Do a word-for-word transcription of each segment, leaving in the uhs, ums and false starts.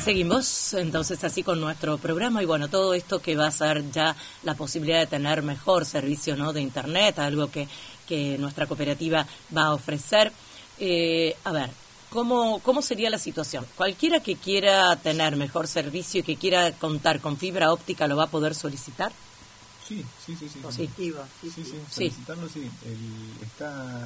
Seguimos entonces así con nuestro programa y bueno, todo esto que va a ser ya la posibilidad de tener mejor servicio, ¿no?, de internet, algo que, que nuestra cooperativa va a ofrecer. Eh, a ver, ¿cómo, ¿cómo sería la situación? Cualquiera que quiera tener mejor servicio y que quiera contar con fibra óptica, ¿lo va a poder solicitar? Sí, sí, sí, sí. Positivo. Sí, sí, sí, sí. solicitarlo sí. El, está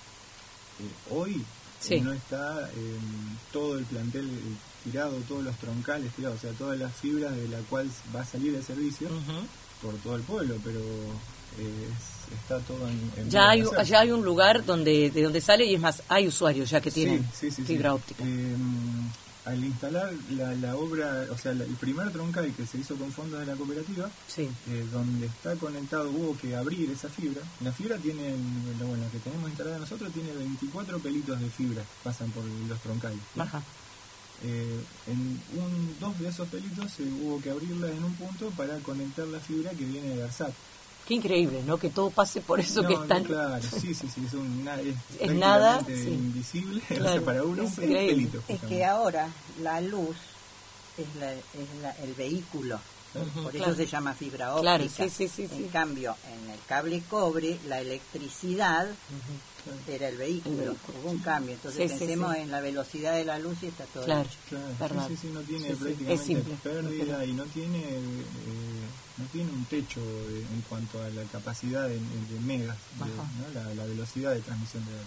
eh, hoy sí. eh, no está eh, todo el plantel eh, tirado, todos los troncales tirados, o sea, todas las fibras de la cual va a salir el servicio uh-huh. por todo el pueblo, pero eh, es, está todo en, en ya hay ya hay un lugar donde de donde sale y es más, hay usuarios ya que tienen sí, sí, sí, fibra sí. óptica. Eh, al instalar la, la obra, o sea, la, el primer troncal que se hizo con fondos de la cooperativa, sí. eh, donde está conectado, hubo que abrir esa fibra. La fibra tiene, bueno, la que tenemos instalada nosotros, tiene veinticuatro pelitos de fibra, pasan por los troncales. Ajá. Eh, en un, dos de esos pelitos se hubo que abrirla en un punto para conectar la fibra que viene de ARSAT. Qué increíble, ¿no? Que todo pase por eso no, que están... Claro, sí, sí, sí, es, un, es, es nada, sí. invisible, claro, o sea, para uno es un pelito. Es que ahora la luz es, la, es la, el vehículo, uh-huh, por eso claro. se llama fibra óptica. Claro, sí, sí, sí, en sí. cambio, en el cable cobre, la electricidad uh-huh. claro. era el vehículo, el vehículo. Hubo un cambio, entonces sí, pensemos sí, sí. en la velocidad de la luz y está todo claro, claro. Sí, sí, sí, no tiene sí, prácticamente simple. pérdida okay. y no tiene... Eh, no tiene un techo de, en cuanto a la capacidad de, de megas, de, ¿no? la, la velocidad de transmisión de datos.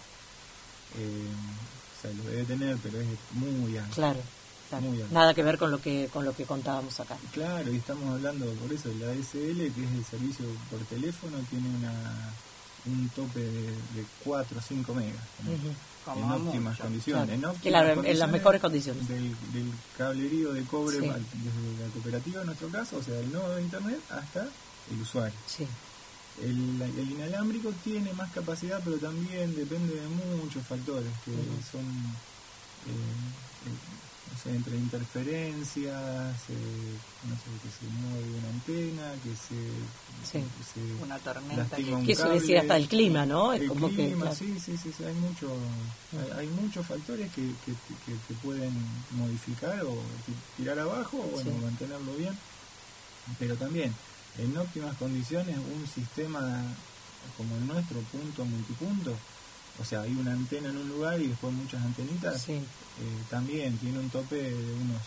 Eh, o sea, lo debe tener, pero es muy alto. Claro, claro. Muy alto. Nada que ver con lo que con lo que contábamos acá. Claro, y estamos hablando por eso de la D S L, que es el servicio por teléfono, tiene una un tope de, de cuatro o cinco megas. ¿no? Uh-huh. En óptimas mucho. condiciones, claro. en, óptimas claro, condiciones en las mejores condiciones. Del, del cablerío de cobre, sí. desde la cooperativa en nuestro caso, o sea, del nodo de internet hasta el usuario. Sí. El, el inalámbrico tiene más capacidad, pero también depende de muchos factores, que uh-huh. son, eh, eh, no sé, entre interferencias, eh, no sé, que se mueve una antena, que se... Sí. Que se una tormenta. Que un eso decía hasta el clima, ¿no? El es como clima, que, claro. sí, sí, sí, sí, hay, mucho, hay, hay muchos factores que, que, que, que pueden modificar o tirar abajo o bueno, sí. mantenerlo bien, pero también en óptimas condiciones un sistema como el nuestro, punto multipunto, o sea, hay una antena en un lugar y después muchas antenitas, sí. eh, también tiene un tope de unos,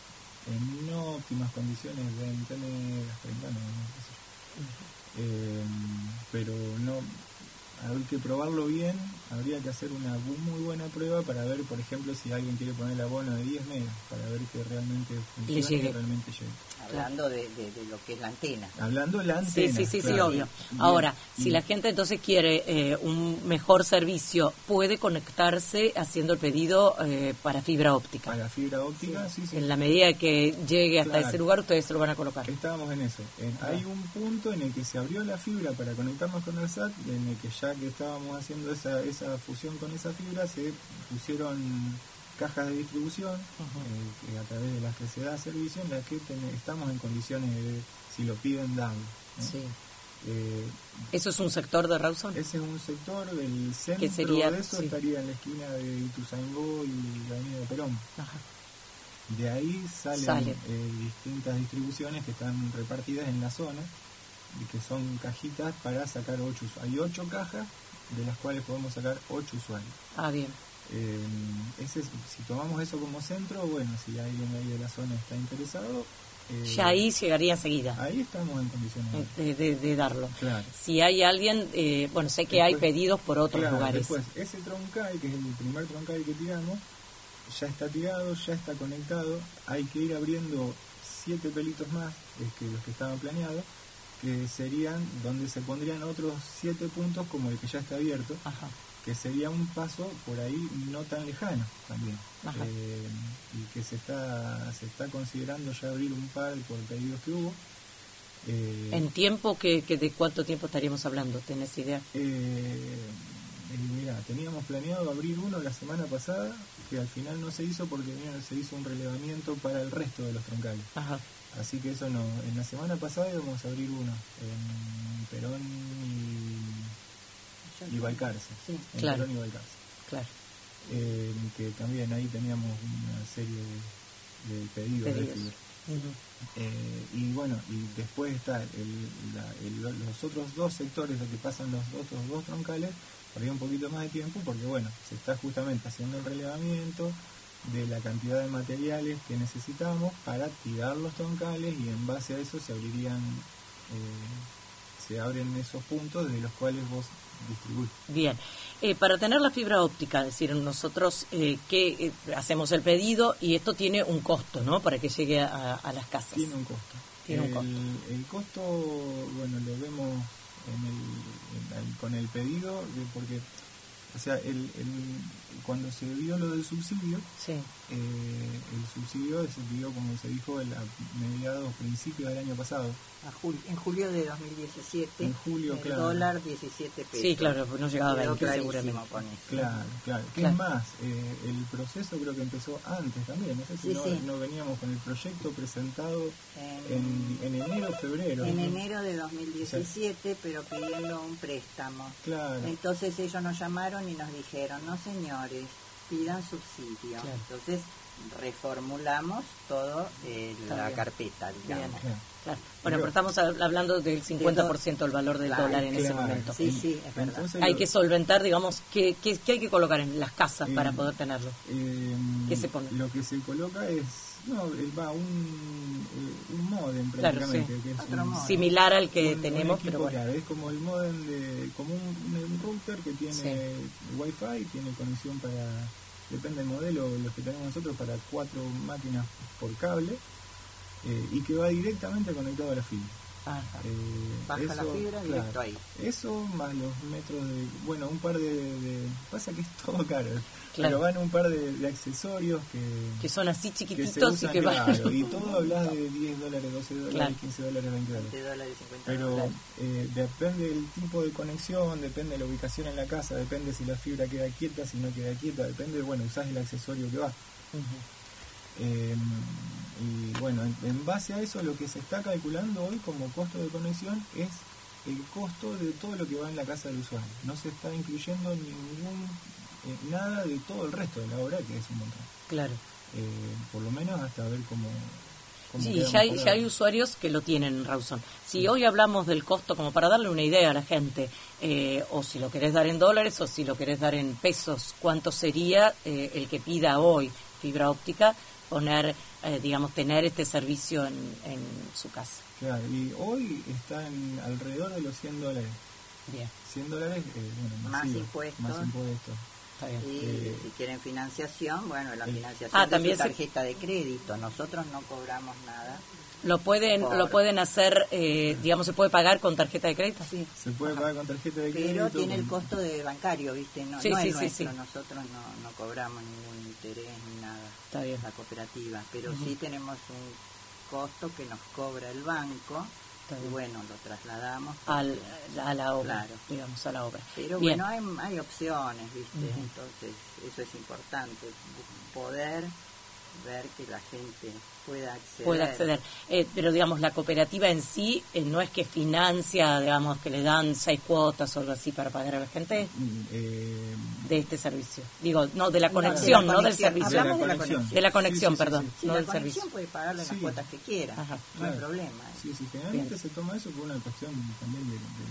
en no óptimas condiciones, veinte megas, treinta megas, no sé. Uh-huh. Eh, pero no, hay que probarlo bien, habría que hacer una muy buena prueba para ver, por ejemplo, si alguien quiere poner el abono de diez megas, para ver que realmente funcione y que realmente llegue. Hablando de, de, de lo que es la antena. Hablando de la antena. Sí, sí, sí, claro. sí, obvio. Bien. Ahora, si la gente entonces quiere eh, un mejor servicio, puede conectarse haciendo el pedido eh, para fibra óptica. Para fibra óptica, sí, sí. sí. En la medida que llegue hasta claro. ese lugar, ustedes se lo van a colocar. Estábamos en eso. En, claro. Hay un punto en el que se abrió la fibra para conectarnos con el S A T, en el que ya que estábamos haciendo esa, esa fusión con esa fibra, se pusieron cajas de distribución uh-huh. eh, a través de las que se da servicio, en las que ten, estamos en condiciones de, si lo piden, darlo. ¿no? Sí. Eh, ¿Eso es un sector de Rawson? Ese es un sector, el centro sería, de eso sí. estaría en la esquina de Ituzaingó y la avenida Perón. Ajá. De ahí salen Sale. eh, distintas distribuciones que están repartidas en la zona y que son cajitas para sacar ocho usuarios. Hay ocho cajas de las cuales podemos sacar ocho usuarios. Ah, bien. Eh, ese, si tomamos eso como centro, bueno, si alguien ahí de la zona está interesado, eh, ya ahí llegaría enseguida. Ahí estamos en condiciones de, de, de darlo. Claro. Si hay alguien, eh, bueno, sé que después, hay pedidos por otros claro, lugares. Después, ese troncal, que es el primer troncal que tiramos, ya está tirado, ya está conectado. Hay que ir abriendo siete pelitos más es que los que estaban planeados, que serían donde se pondrían otros siete puntos como el que ya está abierto. Ajá. Que sería un paso por ahí no tan lejano también, eh, y que se está se está considerando ya abrir un par por pedidos que hubo. Eh, ¿En tiempo? Que, que ¿De cuánto tiempo estaríamos hablando? ¿Tenés idea? Eh, eh, mira, teníamos planeado abrir uno la semana pasada, que al final no se hizo porque mira, se hizo un relevamiento para el resto de los troncales. Ajá. Así que eso no, en la semana pasada íbamos a abrir uno, en Perón y... y Balcarce, sí, en claro. Perón y Balcarce. Claro. Eh, que también ahí teníamos una serie de, de pedidos de Pedidos. fibra. Ujú. Eh, y bueno, y después está el, la, el, los otros dos sectores donde pasan los otros dos troncales, por ahí un poquito más de tiempo, porque bueno, se está justamente haciendo el relevamiento de la cantidad de materiales que necesitamos para tirar los troncales, y en base a eso se abrirían, eh, se abren esos puntos de los cuales vos distribuís. Bien, eh, para tener la fibra óptica, es decir, nosotros eh, que eh, hacemos el pedido y esto tiene un costo, ¿no? Para que llegue a, a las casas. Tiene un costo. Tiene el, un costo. El costo, bueno, lo vemos en el, en el, con el pedido, de, porque, o sea, el, el, cuando se vio lo del subsidio, Sí. eh, el subsidio se dio, como se dijo, el, a mediados, principios del año pasado. A julio, en julio de dos mil diecisiete, En julio, el claro. dólar diecisiete pesos. Sí, claro, pues no llegaba a Quedó veinte clarísimo seguramente. con eso. Claro, claro. ¿Qué Claro. es más? Eh, el proceso creo que empezó antes también. No sé si Sí, no, sí. no veníamos con el proyecto presentado En, en, en enero, febrero. en ¿no? enero de dos mil diecisiete, pero pidiendo un préstamo. Claro. Entonces ellos nos llamaron y nos dijeron, no señores, pidan subsidio. Claro. Entonces reformulamos todo eh, Está la bien. carpeta, digamos. Claro. Claro. Bueno, pero estamos hablando del cincuenta por ciento del valor del Claro, dólar en ese claro. momento. Sí, sí, es verdad. Entonces, Hay lo- que solventar, digamos, ¿qué, qué, qué hay que colocar en las casas Eh, para poder tenerlo? Eh, ¿Qué se pone? Lo que se coloca es, no, eh, va un, eh, un modem Claro, prácticamente, sí. que es Otro un, modem. Similar al que un- un tenemos, equipo, pero bueno. claro, es como el modem de, como un, un router que tiene Sí. Wi-Fi, tiene conexión para, depende del modelo, los que tenemos nosotros, para cuatro máquinas por cable, eh, y que va directamente conectado a la fibra. Ajá. Eh, Baja la eso, fibra directo claro, ahí. Eso más los metros de, bueno, un par de, de- pasa que es todo caro, Claro. pero van un par de, de accesorios que, Que son así que se chiquititos usan, y que van. claro, y todo hablas de diez dólares, doce dólares, Claro. quince dólares, veinte dólares. veinte dólares, cincuenta Pero dólares. eh, depende del tipo de conexión, depende de la ubicación en la casa, depende si la fibra queda quieta, si no queda quieta, depende, bueno, usás el accesorio que va. Ujú. Eh, y bueno, en, en base a eso lo que se está calculando hoy como costo de conexión es el costo de todo lo que va en la casa del usuario. No se está incluyendo ningún eh, nada de todo el resto de la obra, que es un montón. Claro. Eh, por lo menos hasta ver cómo... cómo Sí, quedamos ya hay, por ya ahora. hay usuarios que lo tienen, Rawson. Si hoy hablamos del costo, como para darle una idea a la gente, eh, o si lo querés dar en dólares o si lo querés dar en pesos, ¿cuánto sería eh, el que pida hoy fibra óptica poner, eh, digamos, tener este servicio en, en su casa? Claro, y hoy está en alrededor de los cien dólares. Bien, cien dólares, eh, bueno, Más masivo, impuestos. Más impuestos. está bien. Y Eh, si quieren financiación, bueno, la eh, financiación Ah, de también su se- tarjeta de crédito. Nosotros no cobramos nada. Lo pueden, Por- lo pueden hacer, eh, digamos, se puede pagar con tarjeta de crédito. Sí. Se puede pagar con tarjeta de crédito. Pero tiene el con- costo de bancario, ¿viste? No, Sí, no sí, es sí, nuestro. sí. Nosotros no, no cobramos ningún interés ni nada. Está bien. La cooperativa. Pero Ujú. sí tenemos un costo que nos cobra el banco. Está Y bien. bueno, lo trasladamos. Al, a la obra, Claro. digamos, a la obra. Pero Bien. bueno, hay, hay opciones, ¿viste? Ujú. Entonces, eso es importante, poder ver que la gente pueda acceder. Puede acceder. Eh, pero, digamos, la cooperativa en sí eh, no es que financia, digamos, que le dan seis cuotas o algo así para pagar a la gente Mm, eh, de este servicio. Digo, no, de la No, conexión, de la no del conexión. servicio. Hablamos de la conexión. conexión. De la conexión, Sí, sí, sí, perdón, sí. Si no la del conexión servicio. puede pagarle Sí. las cuotas que quiera, Ajá. no hay Claro. problema. ¿eh? Sí, sí, generalmente Bien. se toma eso por una cuestión también de, de,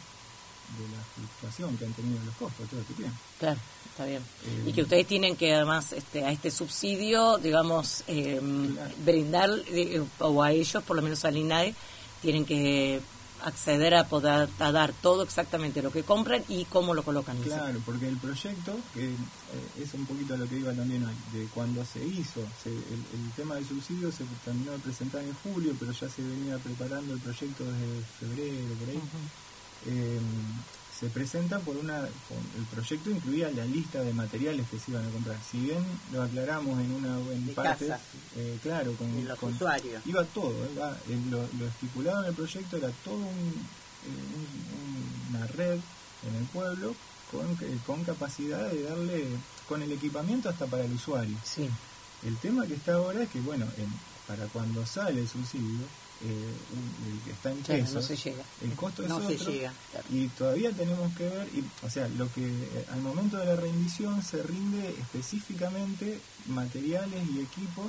de- de la fluctuación que han tenido los costos todo este tiempo. Claro, está bien. Eh, Y que ustedes tienen que, además, este, a este subsidio, digamos, eh, Claro. brindar, eh, o a ellos, por lo menos al INAE, tienen que acceder a poder a dar todo exactamente lo que compran y cómo lo colocan. ¿no? Claro, porque el proyecto, que eh, es un poquito a lo que iba también hoy, de cuando se hizo, se- el, el tema del subsidio se terminó de presentar en julio, pero ya se venía preparando el proyecto desde febrero, por ahí. Ujú. Eh, se presenta por una, con- el proyecto incluía la lista de materiales que se iban a comprar. Si bien lo aclaramos en una en De partes, casa. eh, claro, con, De los con- usuarios. iba todo, iba, en lo, lo estipulado en el proyecto era todo un, eh, un- una red en el pueblo con, eh, con capacidad de darle, con el equipamiento hasta para el usuario. Sí, El tema que está ahora es que, bueno, en- para cuando sale el subsidio, eh, el que está en claro, pesos, no se llega. el costo es no otro, se llega. y todavía tenemos que ver, y, o sea, lo que eh, al momento de la rendición se rinde específicamente materiales y equipos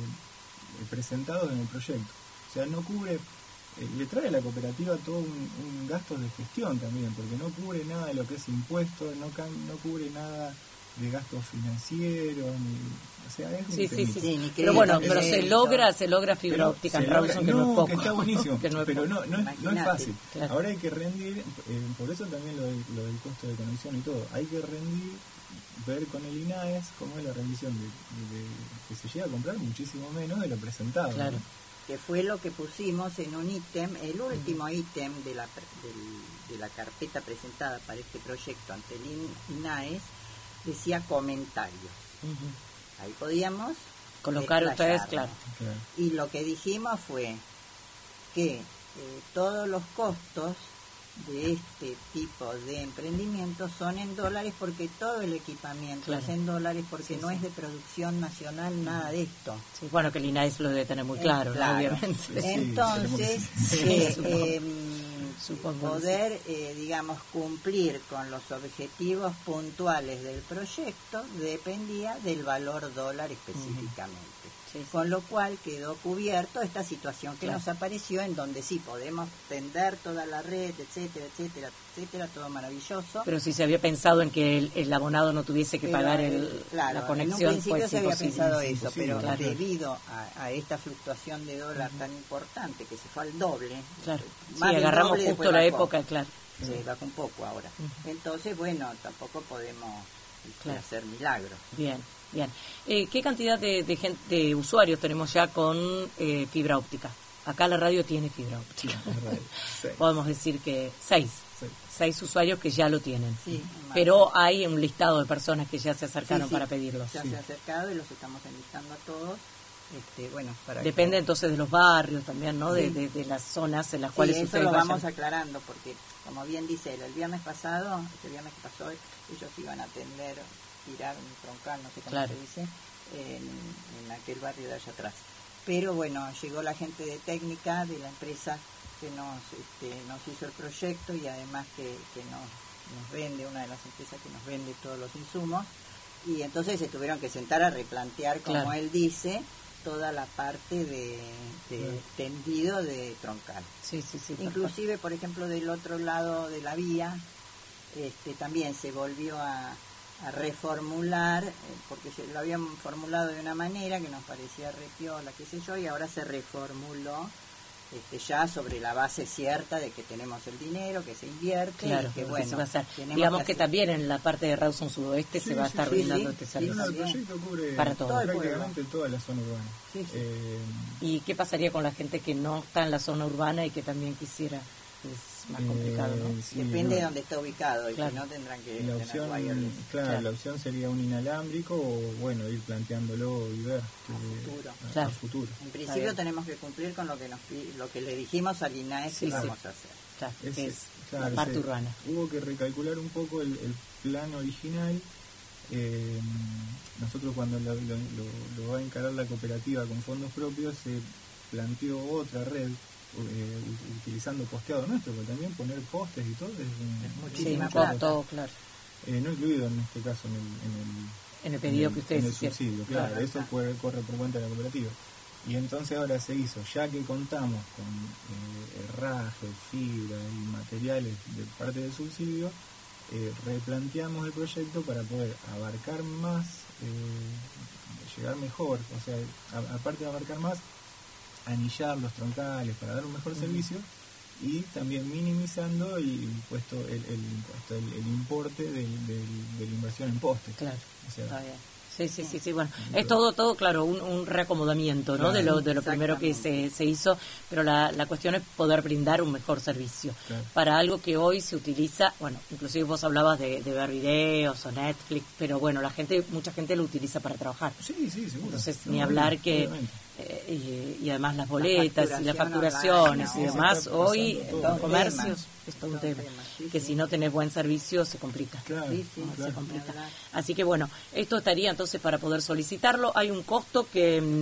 eh, presentados en el proyecto. O sea, no cubre, eh, le trae a la cooperativa todo un, un gasto de gestión también, porque no cubre nada de lo que es impuesto, no, can, no cubre nada de gastos financieros, ni, o sea, es un sí, sí, sí, sí, pero bueno, pero se logra, se logra fibra pero óptica en logra, Rawson, que no, no es poco. que está buenísimo, que no es pero poco. no, no, es, no es fácil. Claro. Ahora hay que rendir, eh, por eso también lo, de, lo del costo de conexión y todo, hay que rendir, ver con el I N A E S cómo es la rendición de, de, de que se llega a comprar muchísimo menos de lo presentado. Claro. ¿no? Que fue lo que pusimos en un ítem, el último uh-huh. ítem de la, del, de la carpeta presentada para este proyecto ante el I N A E S, decía comentarios. Uh-huh. Ahí podíamos colocar ustedes, claro. claro. Y lo que dijimos fue que eh, todos los costos de este tipo de emprendimiento son en dólares, porque todo el equipamiento claro. es en dólares, porque sí, no sí. es de producción nacional nada de esto. Sí, bueno, que el I N A E S lo debe tener muy claro, claro. ¿no? Obviamente. Sí, entonces, sí, eh, supongo. eh, Supongo poder, sí. eh, digamos, cumplir con los objetivos puntuales del proyecto dependía del valor dólar específicamente. Uh-huh. Sí, sí. Con lo cual quedó cubierto esta situación que claro. nos apareció, en donde sí podemos tender toda la red, etcétera, etcétera, etcétera, todo maravilloso. Pero si se había pensado en que el, el abonado no tuviese que pero, pagar el, claro, la conexión, en un principio pues se había imposible, pensado es eso, pero claro. debido a, a esta fluctuación de dólar uh-huh. tan importante, que se fue al doble, claro. más sí, agarramos doble, justo la época, claro. Sí, sí, bajó un poco ahora. Uh-huh. Entonces, bueno, tampoco podemos claro. hacer milagros. Bien, bien. Eh, ¿Qué cantidad de, de, gente, de usuarios tenemos ya con eh, fibra óptica? Acá la radio tiene fibra óptica. Podemos decir que seis. Sí. Seis usuarios que ya lo tienen. Sí, pero hay un listado de personas que ya se acercaron sí, sí. para pedirlos. Ya sí. se ha acercado y los estamos enlistando a todos. Este, bueno, para Depende que... entonces de los barrios también, ¿no? Sí. De, de, de las zonas en las sí, cuales eso ustedes lo vayan. vamos aclarando, porque como bien dice él, el viernes pasado, este viernes que pasó, ellos iban a atender, tirar un troncal, no sé cómo claro. se dice, en, en aquel barrio de allá atrás. Pero bueno, llegó la gente de técnica de la empresa que nos, este, nos hizo el proyecto, y además que, que nos, nos vende, una de las empresas que nos vende todos los insumos, y entonces se tuvieron que sentar a replantear, como claro. él dice, toda la parte de, de sí. tendido de troncal. Sí, sí, sí. Inclusive, por ejemplo, del otro lado de la vía, este, también se volvió a, a reformular, eh, porque se lo habían formulado de una manera que nos parecía repiola, qué sé yo, y ahora se reformuló este, ya sobre la base cierta de que tenemos el dinero, que se invierte, claro, y que que bueno, se va a hacer. Digamos que, que también en la parte de Rawson Sudoeste sí, se va a sí, estar sí, brindando sí, este sí, servicio. el proyecto cubre para todo. todo prácticamente toda la zona urbana. Sí, sí. Eh, ¿Y qué pasaría con la gente que no está en la zona urbana y que también quisiera? Es más complicado, ¿no? Eh, sí, Depende no. de dónde está ubicado, y claro. que no tendrán que la tener opción, wireless. claro, claro, la opción sería un inalámbrico, o bueno, ir planteándolo y ver que, a futuro. A, claro. a futuro. En principio tenemos que cumplir con lo que nos lo que le dijimos al I N A E S sí, que sí. vamos a hacer. Claro, Es, que es claro, la parte se, urbana. Hubo que recalcular un poco el, el plan original. Eh, nosotros cuando lo, lo, lo, lo va a encarar la cooperativa con fondos propios, se planteó otra red, eh, utilizando posteado nuestro, pero también poner postes y todo es, un, es muchísima sí, plata. todo, claro. Eh, no incluido en este caso en el, en el, en el pedido en el, que ustedes en el hicieron. subsidio, claro, claro, eso claro. Corre, corre por cuenta de la cooperativa. Y entonces ahora se hizo, ya que contamos con eh, herraje, fibra y materiales de parte del subsidio, eh, replanteamos el proyecto para poder abarcar más, eh, llegar mejor, o sea, a, aparte de abarcar más, anillar los troncales para dar un mejor uh-huh. servicio, y también minimizando el impuesto, el, el impuesto, el, el importe del, del, de la inversión en postes. Claro, o sea, está bien. Sí, sí, sí, sí, bueno, es todo, todo claro, un, un reacomodamiento, ¿no? Claro, de lo de lo primero que se, se hizo, pero la, la cuestión es poder brindar un mejor servicio. Claro. Para algo que hoy se utiliza, bueno, inclusive vos hablabas de, de ver videos o Netflix, pero bueno, la gente, mucha gente lo utiliza para trabajar. Sí, sí, seguro. Entonces, no, ni hablar obviamente, que... obviamente. Eh, y, y además las boletas la y las facturaciones online, y demás, no, hoy en los un comercios tema. es todo un Todo tema, tema, sí, que sí. si no tenés buen servicio se complica. Claro, Sí, sí, ¿no? claro. Se complica. Así que bueno, esto estaría entonces para poder solicitarlo. Hay un costo que,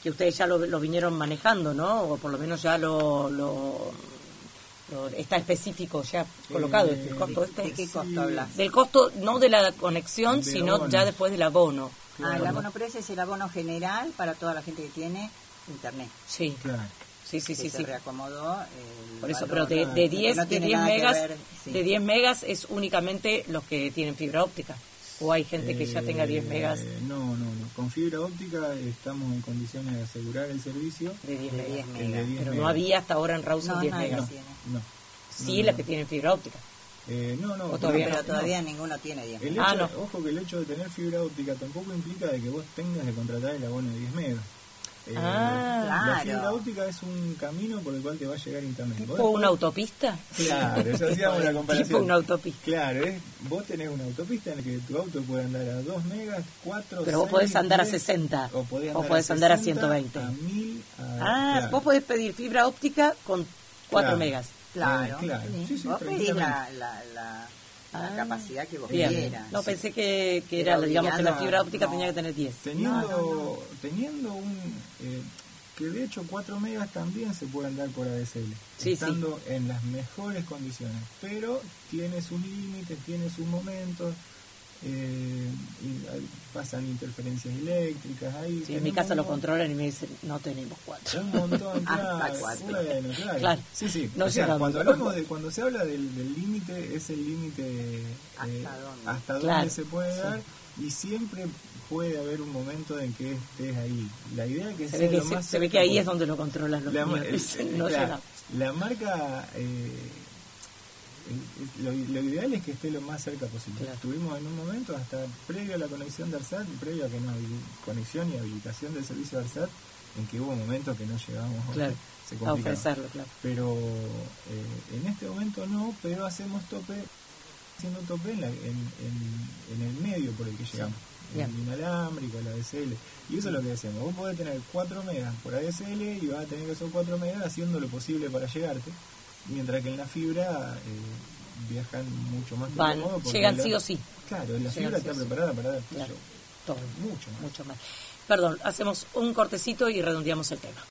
que ustedes ya lo, lo vinieron manejando, ¿no? O por lo menos ya lo... lo, lo está específico ya colocado Eh, el costo este. ¿De qué costo Sí. hablas? Del costo, no de la conexión, De sino abonos. ya después del abono. Ah, Claro. el abono, pero ese es el abono general para toda la gente que tiene internet. Sí, Claro. sí, sí, que sí. se sí. reacomodó el Por eso, valor. pero de, de diez, No de tiene diez nada que megas, ver, sí. de diez megas es únicamente los que tienen fibra óptica. O hay gente que ya tenga diez megas Eh, no, no, no. Con fibra óptica estamos en condiciones de asegurar el servicio. de diez de megas. diez el de megas. diez Pero no megas. había hasta ahora en Rawson No, diez nadie megas. tiene. No. Sí, no, las no. que tienen fibra óptica. Eh, no, no. O todavía Pero no. todavía ninguno tiene diez El megas. hecho, Ah, no. Ojo que el hecho de tener fibra óptica tampoco implica de que vos tengas que contratar el abono de diez megas. Eh, Ah, La claro. fibra óptica es un camino por el cual te va a llegar internet. Vos ¿Tipo después- una autopista? Claro, ya hacíamos la comparación. Tipo una autopista. Claro, es, vos tenés una autopista en la que tu auto puede andar a dos megas, cuatro, Pero vos seis, podés andar a diez, sesenta. O podés O andar, podés a, andar a sesenta, ciento veinte. A mil, a, Ah, claro. vos podés pedir fibra óptica con cuatro Claro. megas. Claro, Eh, claro. sí. Sí, sí, Vos pedís la, tranquilamente. la, la, la Ah, capacidad que vos Bien. quieras. No, Sí. pensé que, que Pero era, digamos, que la obligado, fibra óptica no. tenía que tener diez. Teniendo, No, no, no. teniendo un... eh, que de hecho cuatro megas también se puede andar por A D S L, Sí, estando en las mejores condiciones, pero tiene sus límites, tiene sus momentos, eh, y hay- pasan interferencias eléctricas ahí. Sí, en mi tenemos casa lo un- controlan y me dicen, no tenemos cuatro. Un montón, claro. Hasta cuatro. Bueno, claro. Claro. Sí, sí. No o sea, llegamos. cuando hablamos de, cuando se habla del del límite, es el límite eh, ¿Hasta dónde? hasta dónde Claro, se puede sí. dar, y siempre puede haber un momento en que estés ahí. La idea es que Se sea ve que, lo se, más se ve cerca que ahí posible. es donde lo controlan los La, míos. el- Dicen, no claro, llegamos. la marca, eh, el- lo, lo ideal es que esté lo más cerca posible. Claro. Estuvimos en un momento, hasta previo a la conexión de ARSAT, previo a que no habil- conexión y habilitación del servicio de ARSAT, en que hubo momentos que no llegábamos a- Claro, se a complicaba. ofrecerlo, claro. Pero eh, en este momento no, pero hacemos tope, haciendo tope en, la- en, en- en el medio por el que llegamos. Bien. El inalámbrico, el A D S L. Y eso es lo que decíamos. Vos podés tener cuatro megas por A D S L y vas a tener esos cuatro megas haciendo lo posible para llegarte. Mientras que en la fibra eh, viajan mucho más que Van, cómodo porque llegan la- sí o sí. Claro, la Llegan fibra sí está o sí. preparada para dar Claro. mucho, Todo, mucho más. mucho más. Perdón, hacemos un cortecito y redondeamos el tema.